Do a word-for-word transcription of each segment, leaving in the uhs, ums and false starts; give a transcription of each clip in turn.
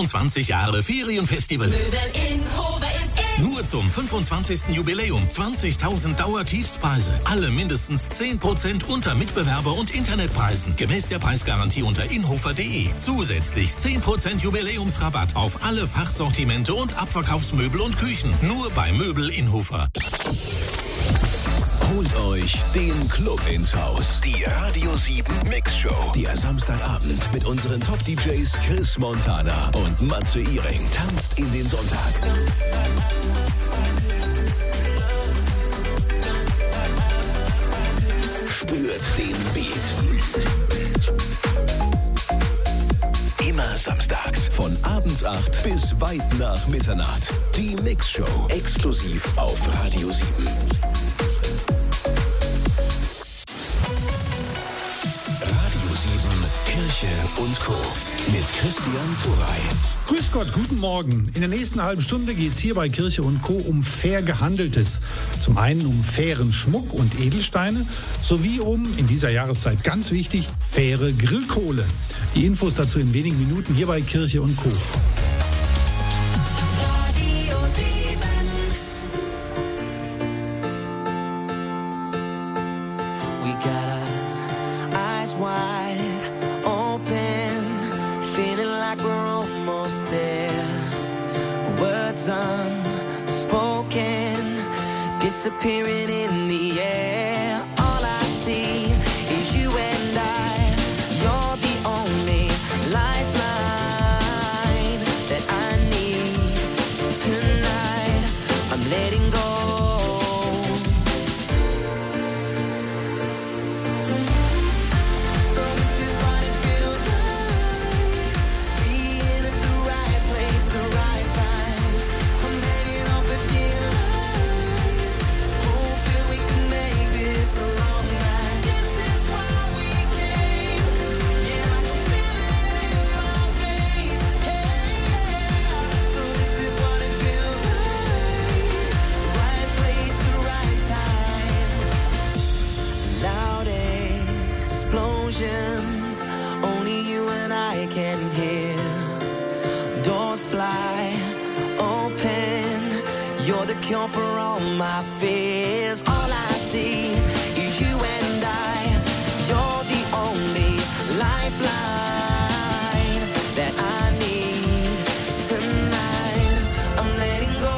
fünfundzwanzig Jahre Ferienfestival. Möbel in Hove ist in. Nur zum fünfundzwanzigsten Jubiläum zwanzigtausend Dauertiefstpreise. Alle mindestens zehn Prozent unter Mitbewerber- und Internetpreisen. Gemäß der Preisgarantie unter inhofer punkt de. Zusätzlich zehn Prozent Jubiläumsrabatt auf alle Fachsortimente und Abverkaufsmöbel und Küchen. Nur bei Möbel Inhofer. Holt euch den Club ins Haus. Die Radio sieben Mix Show. Der Samstagabend mit unseren Top-D Js Chris Montana und Matze Iring tanzt in den Sonntag. Spürt den Beat. Immer samstags von abends acht bis weit nach Mitternacht. Die Mix Show exklusiv auf Radio sieben. Kirche und Co. mit Christian Turey. Grüß Gott, guten Morgen. In der nächsten halben Stunde geht es hier bei Kirche und Co. um fair Gehandeltes. Zum einen um fairen Schmuck und Edelsteine, sowie um, in dieser Jahreszeit ganz wichtig, faire Grillkohle. Die Infos dazu in wenigen Minuten hier bei Kirche und Co. Unspoken, disappearing in the air. All I see is you and I. You're the only lifeline that I need tonight. I'm letting go. So this is what it feels like, being at the right place, the right time. Only you and I can hear. Doors fly open. You're the cure for all my fears. All I see is you and I. You're the only lifeline that I need tonight. I'm letting go.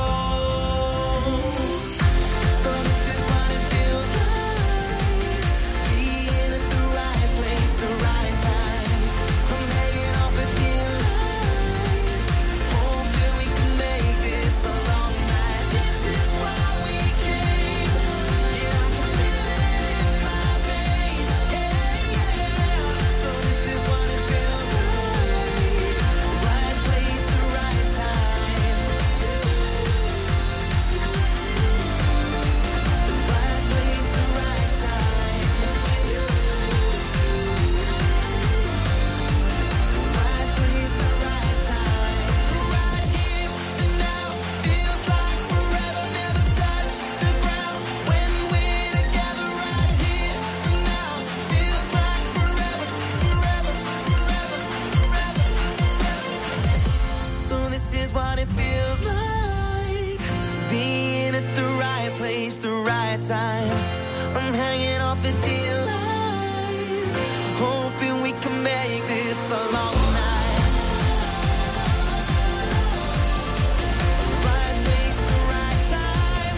So this is what it feels like, being at the right place, the right time. I'm hanging off a dear line, hoping we can make this a long night. This is why we came. Yeah, I can feel it in my veins. Yeah, yeah. So this is what it feels like, right place, the right time. The right place, the right time. Right place, the right time. Right here and now feels like forever. Never touch the ground when we're together. Right here and now feels like forever, forever, forever, forever, forever. So this is what it feels like, being at the right place, the right time. I'm hanging off a dear line, hoping we can make this a long night. Right place, the right time.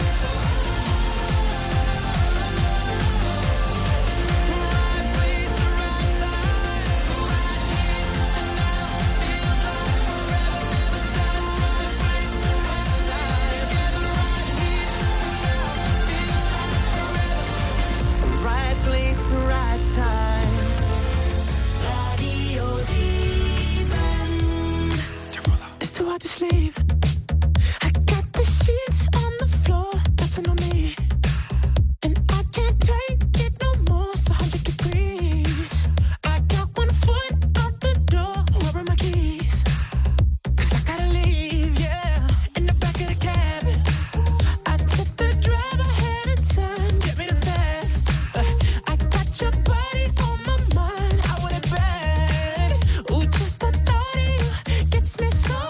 Right place, the right time. Right here and now feels like forever. Never touch. Right place, the right time. Together right here and now feels like forever. Right place, the right time. Radio sieben. It's too hard to sleep. I got the sheets on the floor, nothing on me. And I can't take it no more, it's one hundred degrees. I got one foot out the door, where are my keys? Cause I gotta leave, yeah, in the back of the cabin. I took the drive ahead of time, get me the fast. Uh, I got your body on my mind, I want it bad. Ooh, just the thought of you gets me so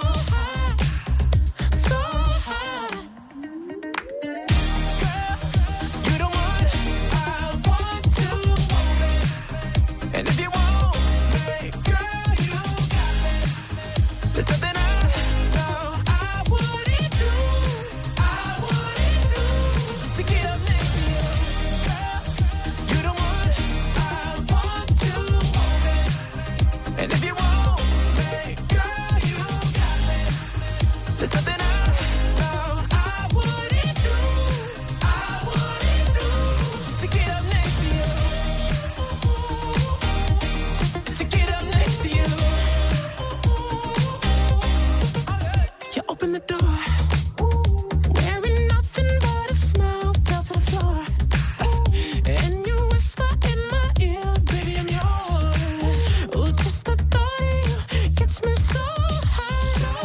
You opened the door. Wearing nothing but a smile, fell to the floor. And you whisper in my ear, baby, I'm yours. Ooh, just the thought of you gets me so high, so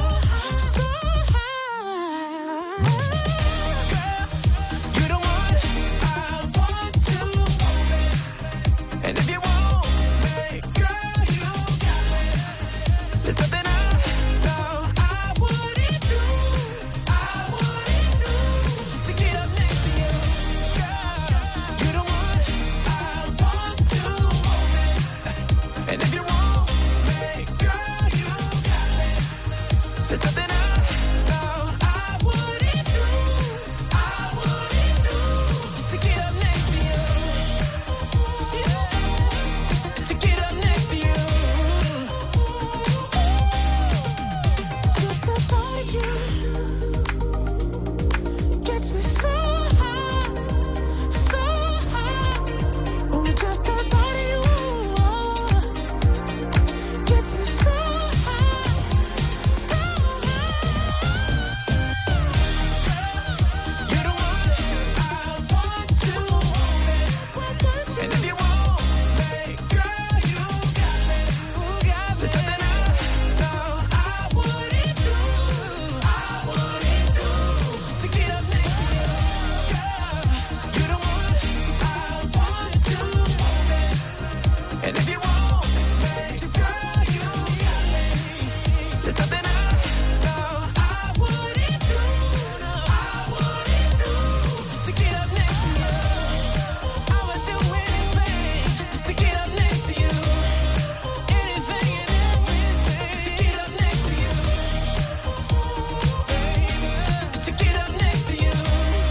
high. Girl, you the one I want to hold it. And if you want me, girl, you got me. There's nothing I know I wouldn't do, I wouldn't do, just to get up next to you. Girl, you the one I want to hold it. And if you want me, girl, you got me. There's nothing I know I wouldn't do, I wouldn't do, just to get up next to you. Yeah, just to get up next to you. Just the thought of you gets me so high, so high. Ooh, just the thought of you gets me so high, so high. You're the one I want to hold it. And if you want me, girl, you got me. There's nothing I know I wouldn't do, I wouldn't do, just to get up next to you. Girl, you're the one I want to hold it. And if you want me, girl, you got me. There's nothing I know I wouldn't do, I wouldn't do, just to get up next to you. I would do anything just to get up next to you. Anything and everything just to get up next to you. Baby, just to get up next to you.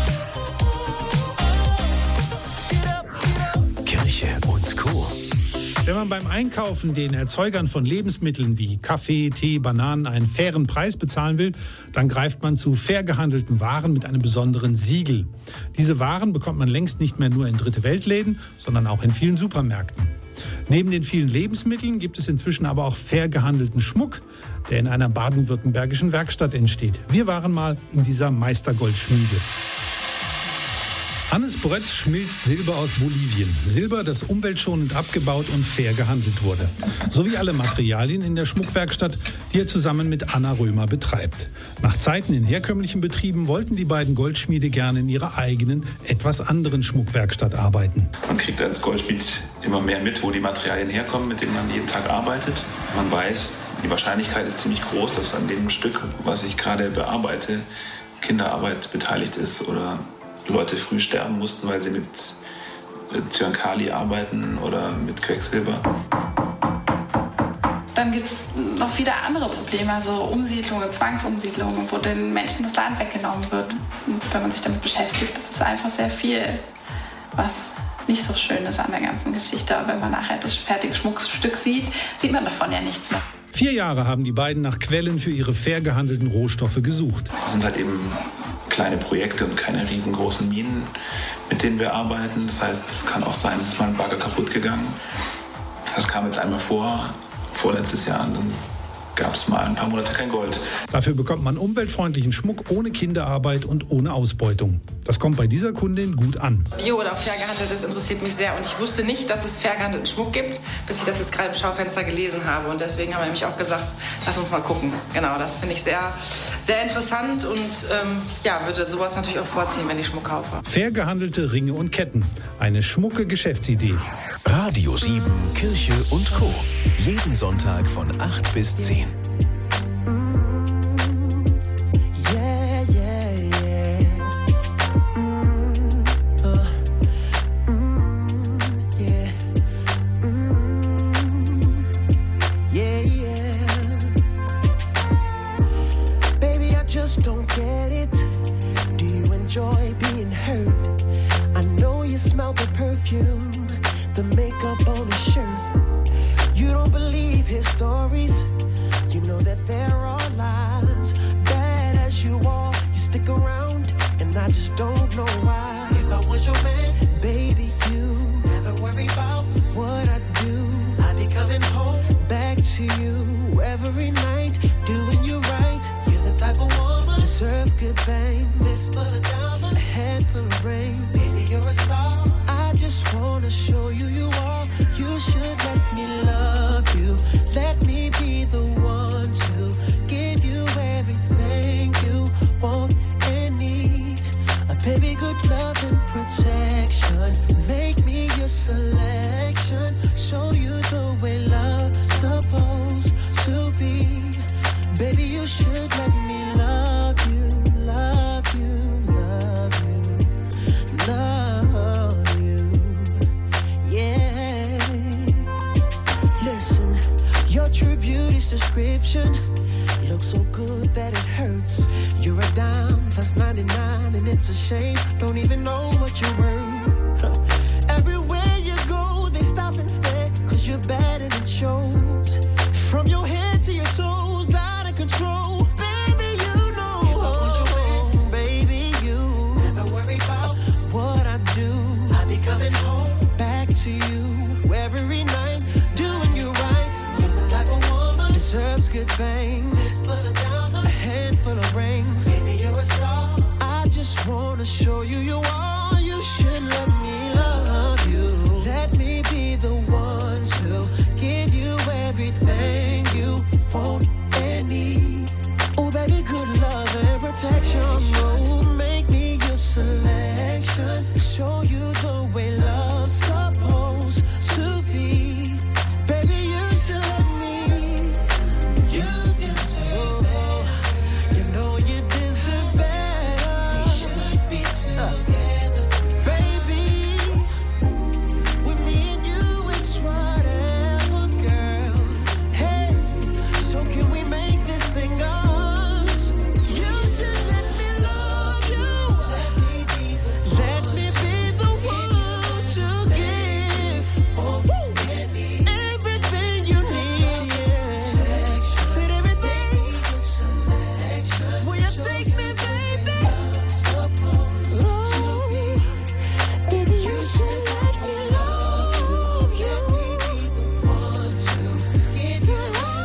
Get up, get up. Kirche und Co. Wenn man beim Einkaufen den Erzeugern von Lebensmitteln wie Kaffee, Tee, Bananen einen fairen Preis bezahlen will, dann greift man zu fair gehandelten Waren mit einem besonderen Siegel. Diese Waren bekommt man längst nicht mehr nur in Dritte-Welt-Läden, sondern auch in vielen Supermärkten. Neben den vielen Lebensmitteln gibt es inzwischen aber auch fair gehandelten Schmuck, der in einer baden-württembergischen Werkstatt entsteht. Wir waren mal in dieser Meistergoldschmiede. Hannes Brötz schmilzt Silber aus Bolivien. Silber, das umweltschonend abgebaut und fair gehandelt wurde. Sowie alle Materialien in der Schmuckwerkstatt, die er zusammen mit Anna Römer betreibt. Nach Zeiten in herkömmlichen Betrieben wollten die beiden Goldschmiede gerne in ihrer eigenen, etwas anderen Schmuckwerkstatt arbeiten. Man kriegt als Goldschmied immer mehr mit, wo die Materialien herkommen, mit denen man jeden Tag arbeitet. Man weiß, die Wahrscheinlichkeit ist ziemlich groß, dass an dem Stück, was ich gerade bearbeite, Kinderarbeit beteiligt ist oder Leute früh sterben mussten, weil sie mit Zyankali arbeiten oder mit Quecksilber. Dann gibt es noch viele andere Probleme, also Umsiedlungen, Zwangsumsiedlungen, wo den Menschen das Land weggenommen wird. Und wenn man sich damit beschäftigt, das ist einfach sehr viel, was nicht so schön ist an der ganzen Geschichte. Aber wenn man nachher das fertige Schmuckstück sieht, sieht man davon ja nichts mehr. Vier Jahre haben die beiden nach Quellen für ihre fair gehandelten Rohstoffe gesucht. Das sind halt eben kleine Projekte und keine riesengroßen Minen, mit denen wir arbeiten. Das heißt, es kann auch sein, es ist mal ein Bagger kaputt gegangen. Das kam jetzt einmal vor, vorletztes Jahr, und dann gab es mal ein paar Monate kein Gold. Dafür bekommt man umweltfreundlichen Schmuck ohne Kinderarbeit und ohne Ausbeutung. Das kommt bei dieser Kundin gut an. Bio oder fair gehandeltes interessiert mich sehr und ich wusste nicht, dass es fair gehandelten Schmuck gibt, bis ich das jetzt gerade im Schaufenster gelesen habe, und deswegen haben wir nämlich auch gesagt, lass uns mal gucken. Genau, das finde ich sehr, sehr interessant und ähm, ja, würde sowas natürlich auch vorziehen, wenn ich Schmuck kaufe. Fair gehandelte Ringe und Ketten. Eine schmucke Geschäftsidee. Radio sieben, Kirche und Co. Jeden Sonntag von acht bis zehn. Yeah, yeah, yeah. Mm, uh, mm, yeah. Mm, yeah, yeah. Baby, I just don't get it. Do you enjoy being hurt? I know you smell the perfume, the makeup on his shirt. You don't believe his stories. You know that there are lies. Bad as you are, you stick around, and I just don't know why. If I was your man, baby, you never worry about what I do. I'd be coming home back to you every night, doing you right. You're the type of good bang. Fist full of diamonds, a handful of rain. Baby, you're a star. I just wanna show you you are. You should let me love you. Let me be the one to give you everything you want and need. A baby, good love and protection. Make me your selection. Show you the way love's supposed to be. Baby, you should let me love you, love you, love you, love you, yeah. Listen, your true beauty's description looks so good that it hurts. You're a dime plus ninety-nine and it's a shame. Don't even know what you're worth. Huh. Everywhere you go, they stop and stare, cause you're bad and it shows. From your head to your toes, out of control. Baby, you know. If I was your man, baby, you never worry about what I do. I'll be coming home back to you every night, doing you right. You're the type of woman deserves good things. Fist full of diamonds, a handful of rings. Baby, you're a star. I just wanna show you you are. You should let me love you. Let me be the one to give you everything you want and need. Oh, baby, good love and protection. Oh, make me your selection. Show you the way love's supposed to be. Baby, you should let me. You deserve better. You know you deserve better. We should be together, baby. With me and you, it's whatever, girl. Hey, so can we make this thing ours? You should let me love you. Let me be the let me be the one to give oh, everything you need. Yeah. Said everything. Will you take me, baby? Oh, baby, you should let me love you. Let me be the one to give you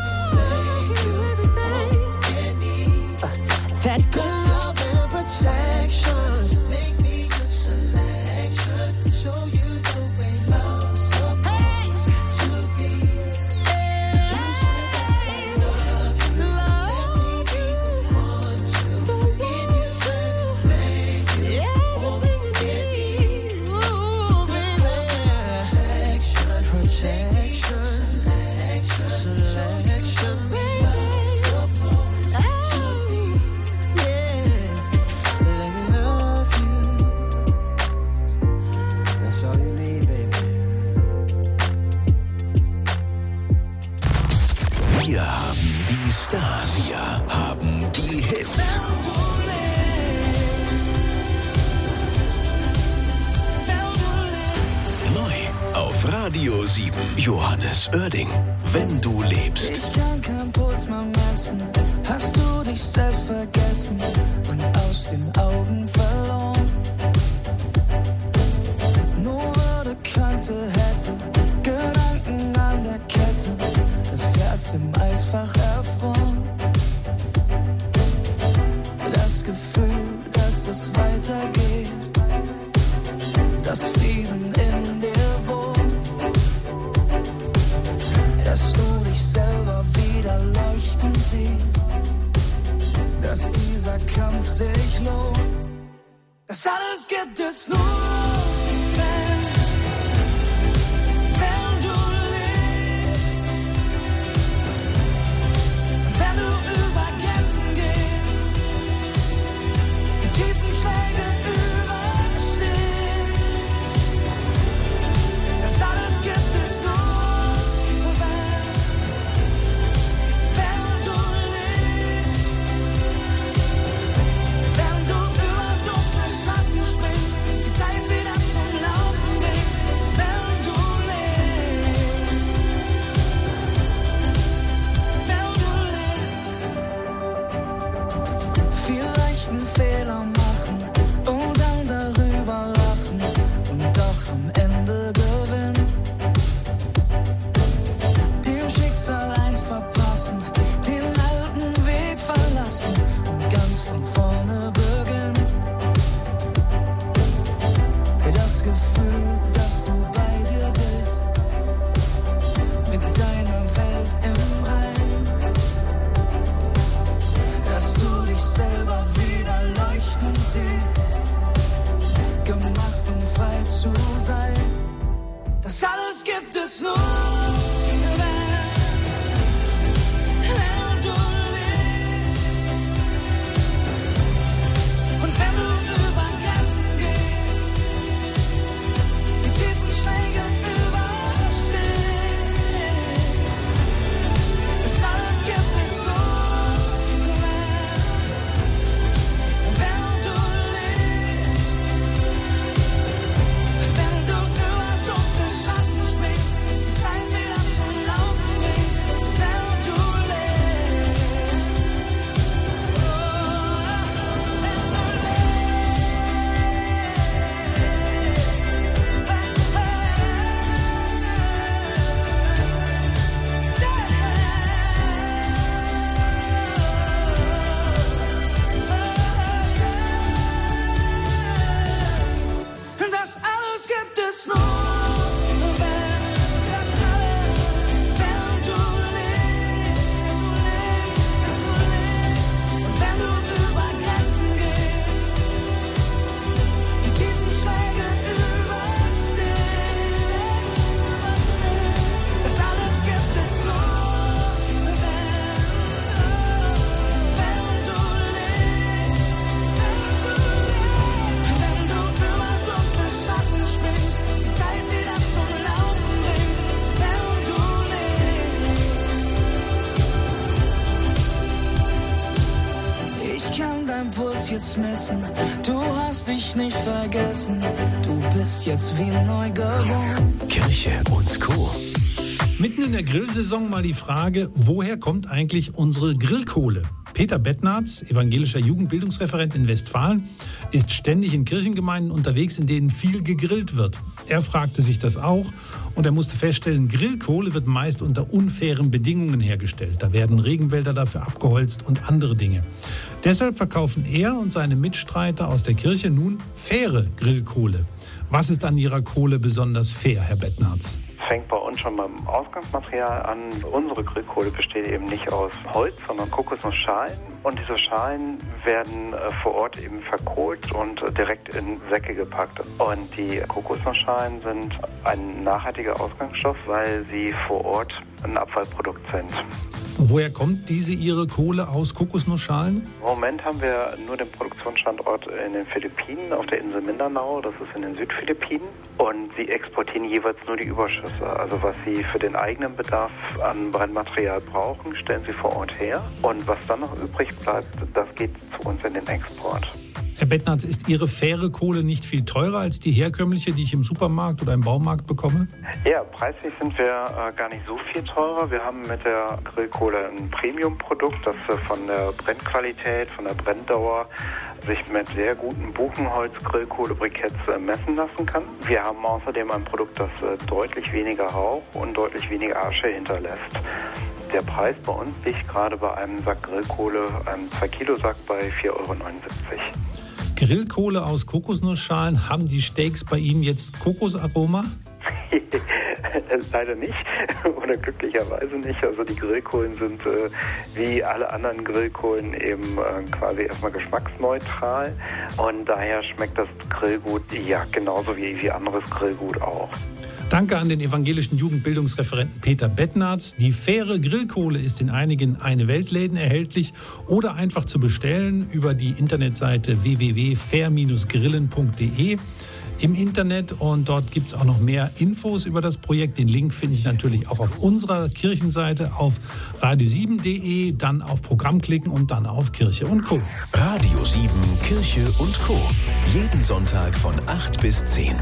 everything you want and need. That good love and protection. Make me your selection. Show you the way love's supposed to be. You should let me love you. Let me be the one to give you everything you want and need. Ooh, baby. Protection, protection, selection, selection, baby. Supposed to be. Yeah, let me love you. That's all you need, baby. Wir haben die Stars. Wir haben die Hits. Neu auf Radio sieben. Johannes Oerding. Wenn du lebst. Ich kann keinen Puls mehr messen. Hast du dich selbst vergessen und aus den Augen verloren? Nur würde, könnte, hätte, Gedanken an der Kette, das Herz im Eisfach erfroren. Das Gefühl, dass es weitergeht, dass Frieden in dir wohnt, dass du dich selber wieder leuchten siehst, dass dieser Kampf sich lohnt. Das alles gibt es nur, wenn, wenn du lebst, wenn du über Grenzen gehst, die tiefen Schläge überstehst. Das alles gibt es nur, wenn, wenn du lebst, wenn du über dunkle Schatten springst, die Zeit wieder zum Laufen bringst, wenn du lebst, wenn du lebst. Vielleicht einen Fehler machen und dann darüber lachen und doch am Ende gewinnen. Dem Schicksal eins verpassen, den alten Weg verlassen und ganz von vorne leuchten siehst, gemacht um frei zu sein. Das alles gibt es nur, wenn, wenn du lebst. Und wenn du über Grenzen gehst, die tiefen Schläge überstehst. Das alles gibt es nur, wenn, wenn du lebst. Wenn du über dunkle Schatten springst, die Zeit wieder zum Laufen bringst, wenn du lebst. Oh, wenn du lebst. Das alles gibt es nur, wenn, das alles, wenn du lebst, und wenn du über Grenzen gehst, die tiefen Schläge überstehst. Das alles gibt es nur, wenn, wenn du lebst, wenn du über dunkle Schatten springst, die Zeit wieder zum Laufen bringst, wenn du lebst. Ich kann dein Puls jetzt messen, du hast dich nicht vergessen, du bist jetzt wie neu geboren. Kirche und Co. Mitten in der Grillsaison mal die Frage, woher kommt eigentlich unsere Grillkohle? Peter Bettnarz, evangelischer Jugendbildungsreferent in Westfalen, ist ständig in Kirchengemeinden unterwegs, in denen viel gegrillt wird. Er fragte sich das auch und er musste feststellen, Grillkohle wird meist unter unfairen Bedingungen hergestellt. Da werden Regenwälder dafür abgeholzt und andere Dinge. Deshalb verkaufen er und seine Mitstreiter aus der Kirche nun faire Grillkohle. Was ist an ihrer Kohle besonders fair, Herr Bettnarz? Fängt bei uns schon beim Ausgangsmaterial an. Unsere Grillkohle besteht eben nicht aus Holz, sondern Kokosnussschalen. Und diese Schalen werden äh, vor Ort eben verkohlt und äh, direkt in Säcke gepackt. Und die Kokosnussschalen sind ein nachhaltiger Ausgangsstoff, weil sie vor Ort ein Abfallprodukt sind. Woher kommt diese Ihre Kohle aus Kokosnussschalen? Im Moment haben wir nur den Produktionsstandort in den Philippinen, auf der Insel Mindanao, das ist in den Südphilippinen. Und sie exportieren jeweils nur die Überschüsse. Also was sie für den eigenen Bedarf an Brennmaterial brauchen, stellen sie vor Ort her. Und was dann noch übrig bleibt, das geht zu uns in den Export. Herr Bettnarz, ist Ihre faire Kohle nicht viel teurer als die herkömmliche, die ich im Supermarkt oder im Baumarkt bekomme? Ja, preislich sind wir äh, gar nicht so viel teurer. Wir haben mit der Grillkohle ein Premium-Produkt, das äh, von der Brennqualität, von der Brenndauer sich mit sehr guten Buchenholz-Grillkohle-Briketts äh, messen lassen kann. Wir haben außerdem ein Produkt, das äh, deutlich weniger Rauch und deutlich weniger Asche hinterlässt. Der Preis bei uns liegt gerade bei einem Sack Grillkohle, einem zwei Kilo Sack, bei vier Euro neunundsiebzig. Grillkohle aus Kokosnussschalen, haben die Steaks bei Ihnen jetzt Kokosaroma? Leider nicht oder glücklicherweise nicht. Also die Grillkohlen sind äh, wie alle anderen Grillkohlen eben äh, quasi erstmal geschmacksneutral und daher schmeckt das Grillgut ja genauso wie, wie anderes Grillgut auch. Danke an den evangelischen Jugendbildungsreferenten Peter Bettnarz. Die faire Grillkohle ist in einigen Eine-Welt-Läden erhältlich oder einfach zu bestellen über die Internetseite w w w punkt fair Bindestrich grillen punkt d e im Internet. Und dort gibt es auch noch mehr Infos über das Projekt. Den Link finde ich natürlich auch auf unserer Kirchenseite auf radio sieben punkt d e, dann auf Programm klicken und dann auf Kirche und Co. Radio sieben, Kirche und Co. Jeden Sonntag von acht bis zehn.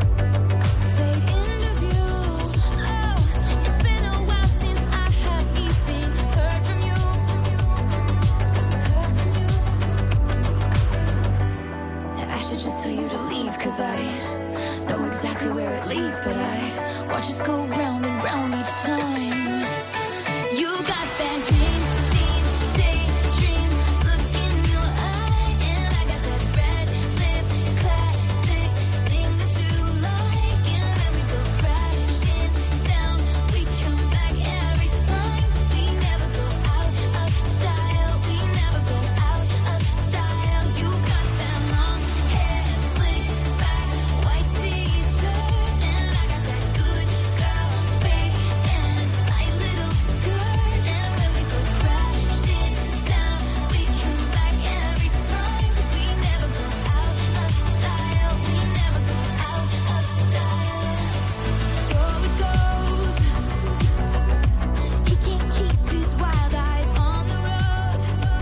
It's been a while since I have eaten. exactly where it leads, but I watch us go round and round each time. You got that dream, dream, daydream look in your eye, and I got that red lip classic thing that you like. And when we go crashing down, we come back every time. 'Cause we never go out of style, we never go out of style. You got that long hair slicked back, white t-shirt, and I got that good girl fade and a tight little skirt. And when we go crashing down, we come back every time. 'Cause we never go out of style, we never go out of style. So it goes. He can't keep his wild eyes on the road.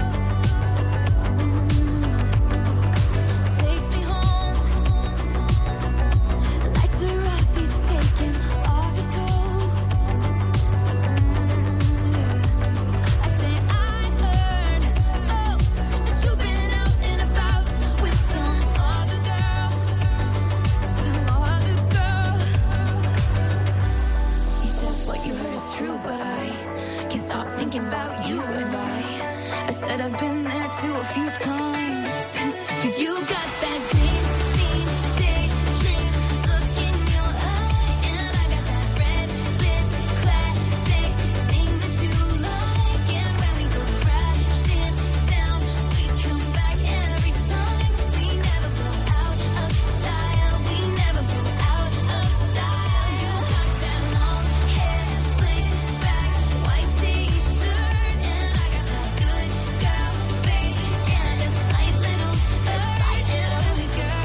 Takes me home. The lights are off, he's taking off his coat. I say I heard, oh, that you've been out and about with some other girl, some other girl. He says what you heard is true, but I can't stop thinking about you and I. I said I've been there too a few times. 'Cause you got that dream, dream, daydream look in your eye, and I got that red lip classic thing that you like. And when we go crashing down, we come back every time. 'Cause we never go out of style, we never go out of style. You got that long hair slicked back, white t-shirt, and I got that good girl fade and a tight little skirt. And when we go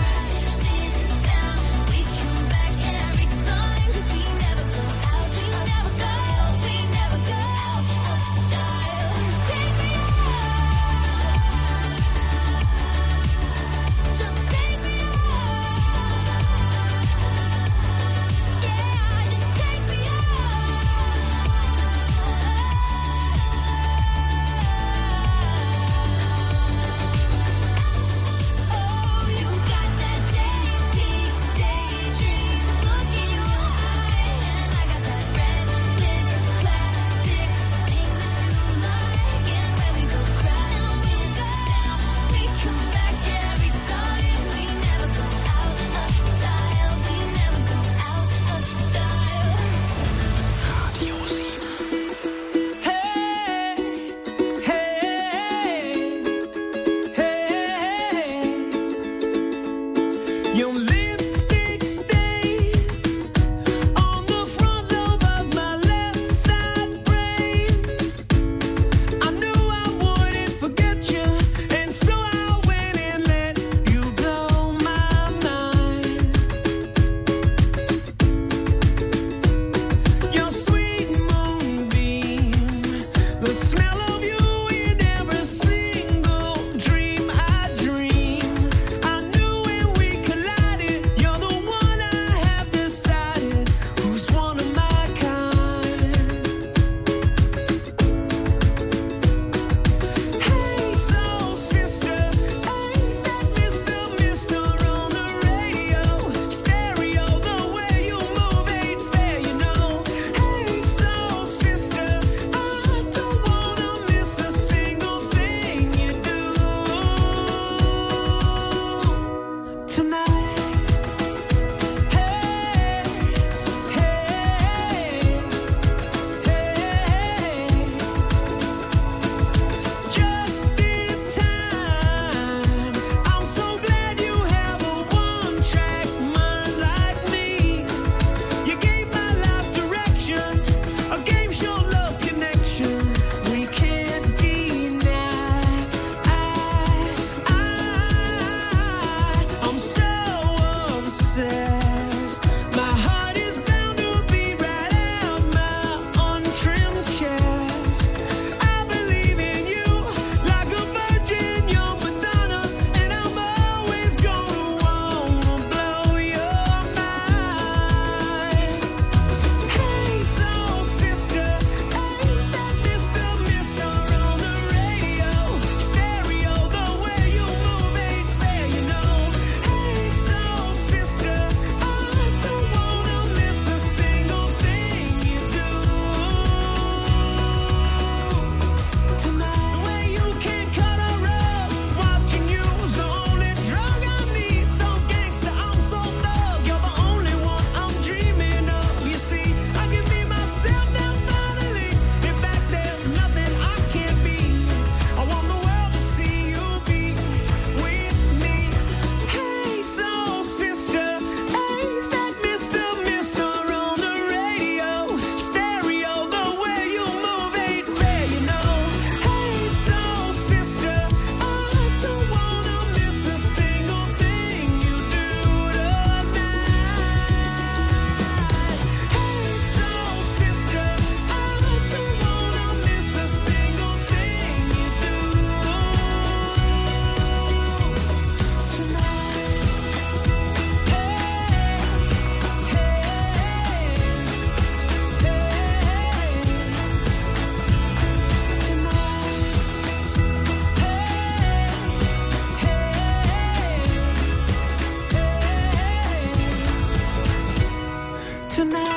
tonight.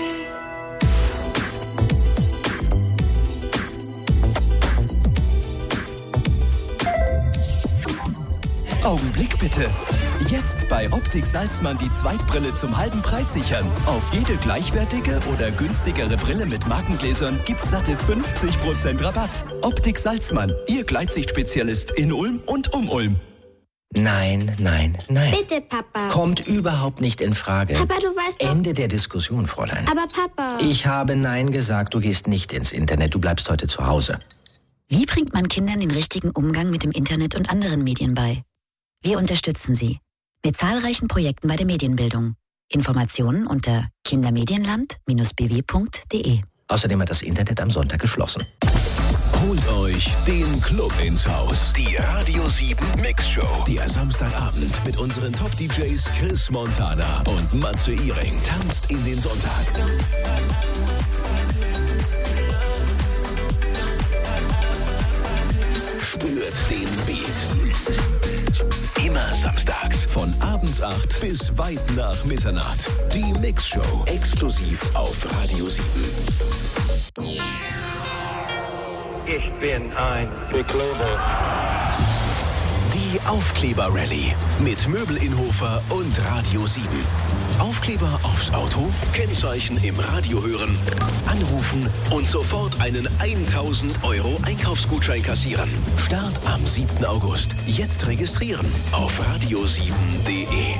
Augenblick bitte. Jetzt bei Optik Salzmann die Zweitbrille zum halben Preis sichern. Auf jede gleichwertige oder günstigere Brille mit Markengläsern gibt's satte fünfzig Prozent Rabatt. Optik Salzmann, Ihr Gleitsicht-Spezialist in Ulm und um Ulm. Nein, nein, nein. Bitte, Papa. Kommt überhaupt nicht in Frage. Papa, du weißt doch... Ende der Diskussion, Fräulein. Aber Papa... Ich habe Nein gesagt, du gehst nicht ins Internet, du bleibst heute zu Hause. Wie bringt man Kindern den richtigen Umgang mit dem Internet und anderen Medien bei? Wir unterstützen Sie mit zahlreichen Projekten bei der Medienbildung. Informationen unter kindermedienland Bindestrich b w punkt d e. Außerdem hat das Internet am Sonntag geschlossen. Holt euch den Club ins Haus. Die Radio sieben Mix Show. Der Samstagabend mit unseren Top-D Js Chris Montana und Matze Iring tanzt in den Sonntag. Spürt den Beat. Immer samstags von abends acht bis weit nach Mitternacht. Die Mix Show exklusiv auf Radio sieben. Ich bin ein Bekleber. Die Aufkleber-Rallye mit Möbelinhofer und Radio sieben. Aufkleber aufs Auto, Kennzeichen im Radio hören, anrufen und sofort einen tausend Euro Einkaufsgutschein kassieren. Start am siebten August. Jetzt registrieren auf radio sieben punkt d e.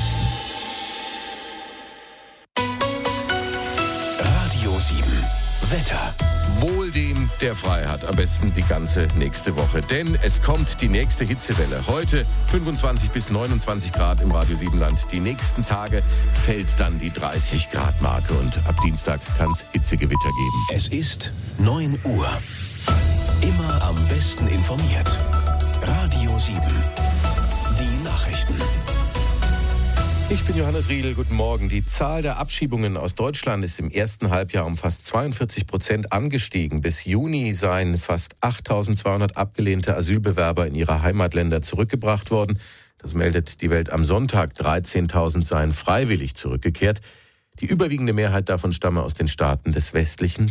Radio sieben. Wetter. Wohl dem, der frei hat. Am besten die ganze nächste Woche. Denn es kommt die nächste Hitzewelle. Heute fünfundzwanzig bis neunundzwanzig Grad im Radio sieben Land. Die nächsten Tage fällt dann die dreißig Grad Marke. Und ab Dienstag kann es Hitzegewitter geben. Es ist neun Uhr. Immer am besten informiert. Radio sieben. Die Nachrichten. Ich bin Johannes Riedel, guten Morgen. Die Zahl der Abschiebungen aus Deutschland ist im ersten Halbjahr um fast zweiundvierzig Prozent angestiegen. Bis Juni seien fast achttausendzweihundert abgelehnte Asylbewerber in ihre Heimatländer zurückgebracht worden. Das meldet die Welt am Sonntag. dreizehntausend seien freiwillig zurückgekehrt. Die überwiegende Mehrheit davon stamme aus den Staaten des westlichen